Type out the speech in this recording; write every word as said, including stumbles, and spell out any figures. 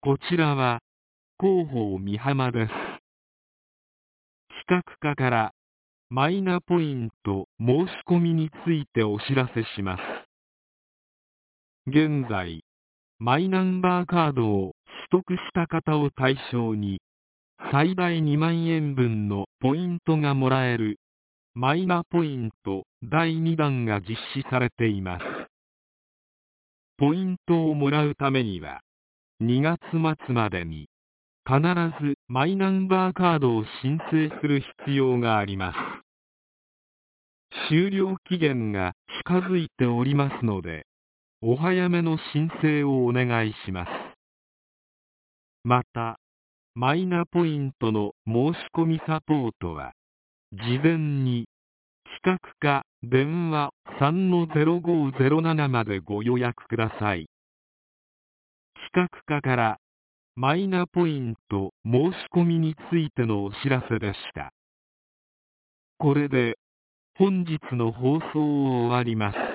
こちらは広報美浜です。企画課からマイナポイント申し込みについてお知らせします。現在、マイナンバーカードを取得した方を対象に最大にまんえんぶんのポイントがもらえるマイナポイントだいにだんが実施されています。ポイントをもらうためにはにがつ末までに必ずマイナンバーカードを申請する必要があります。終了期限が近づいておりますので、お早めの申請をお願いします。また、マイナポイントの申し込みサポートは、事前に企画課電話 さんのゼロごゼロなな までご予約ください。企画課からマイナポイント申し込みについてのお知らせでした。これで本日の放送を終わります。